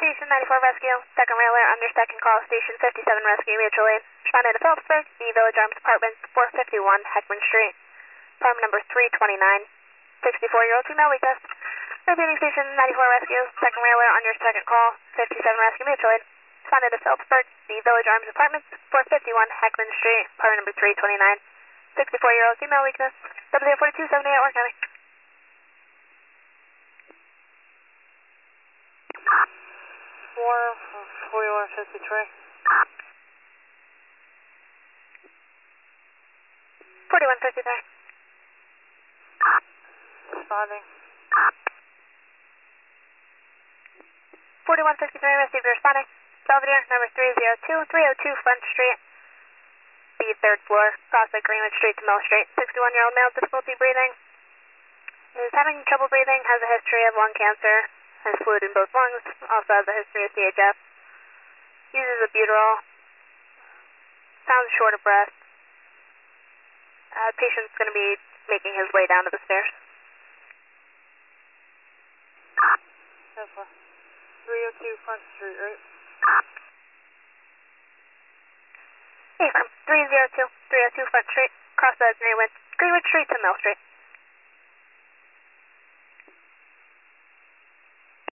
Station 94 Rescue, second railer under second call, Station 57 Rescue Mutual Aid. Responded to Phillipsburg, the Village Arms Apartments, 451 Heckman Street. Apartment number 329. 64-year-old female weakness. Repeating Station 94 Rescue, second railer under second call, 57 Rescue Mutual Aid. Responded to Phillipsburg, the Village Arms Apartments, 451 Heckman Street. Apartment number 329. 64-year-old female weakness. W4278 Orange County. 4153. 4153. Responding. 4153, received responding. Belvedere, number 302, 302 Front Street. The third floor, cross at Greenwood Street to Mill Street. 61-year-old male, difficulty breathing. Is having trouble breathing, has a history of lung cancer, has fluid in both lungs, also has a history of CHF. Uses albuterol. Sounds short of breath. Patient's going to be making his way down to the stairs. That's 302 Front Street, right? Hey, from 302 Front Street, cross at Greenwood Street to Mill Street.